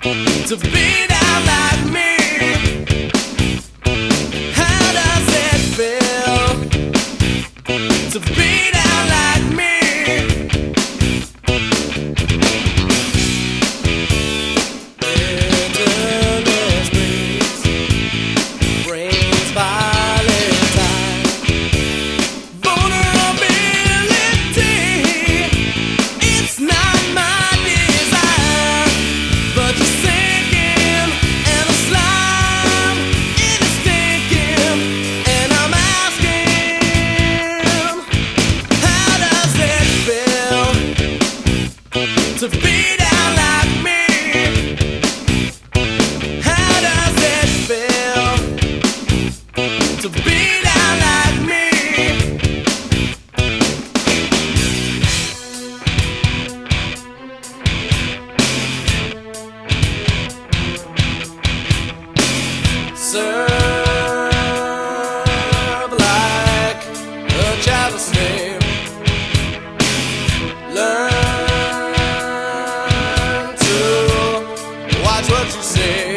to be down like me. How does it feel to be down like me? Bitterness brings violent time. Vulnerability, it's not my desire, but you're sinking and the slime it is stinking, and I'm asking, how does it feel to be down like me? How does it feel to be down like me? Serve like a chattel slave. Learn to watch what you say.